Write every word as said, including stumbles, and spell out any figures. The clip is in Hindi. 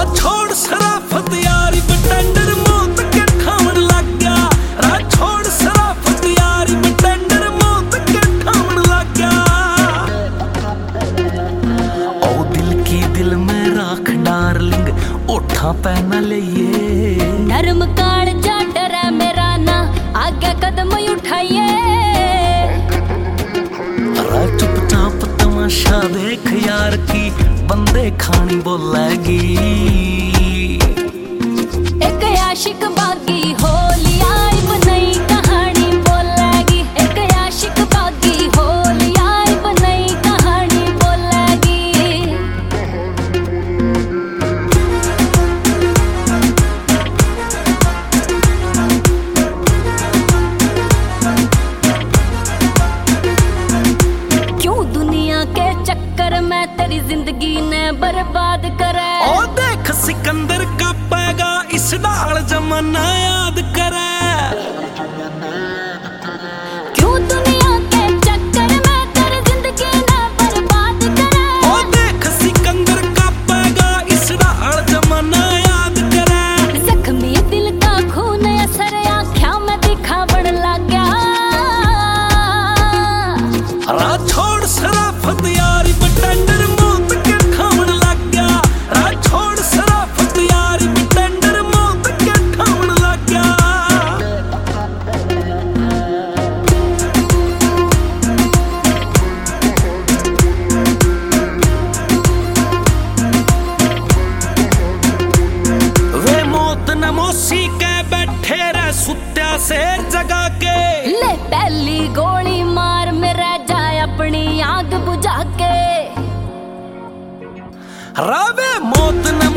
रात छोड़ शराफत यारी बटेंडर मौत के ठावन लग गया। रात छोड़ शराफत यारी बटेंडर मौत के ठावन लग गया। ओ दिल की दिल में राख डार्लिंग ओठा पहना लिए। नरम काल जा डरा मेरा ना आगे कदम उठाइए। चुपचाप तमाशा देख यार की बंदे खानी बोलेगी। एक आशिक बागी होली आई नई कहानी बोलेगी। एक आशिक बागी होली आई नई कहानी बोलेगी। क्यों दुनिया के चक्कर में तेरी जिंदगी ने बर्बाद करे। ओ देख सिकंदर का पैगा इस नाल जमाना याद करे। क्यों दुनिया के चक्कर में तेरी जिंदगी ने बर्बाद करे। ओ देख सिकंदर का पैगा इस नाल जमाना याद करे। जख्मी दिल का खून असर आँखों में दिखावण लग गया। रात छोड़ शराफत यारी बटेंडर मौत के ठावन लग गया। रात छोड़ शराफत यारी बटेंडर मौत के ठावन लग गया। वे मौत नमोसी के बैठे रह सुत्या शेर जगा के। ले पहली गोली मार में रह जाए अपनी आग बुझा के। रावे मौत न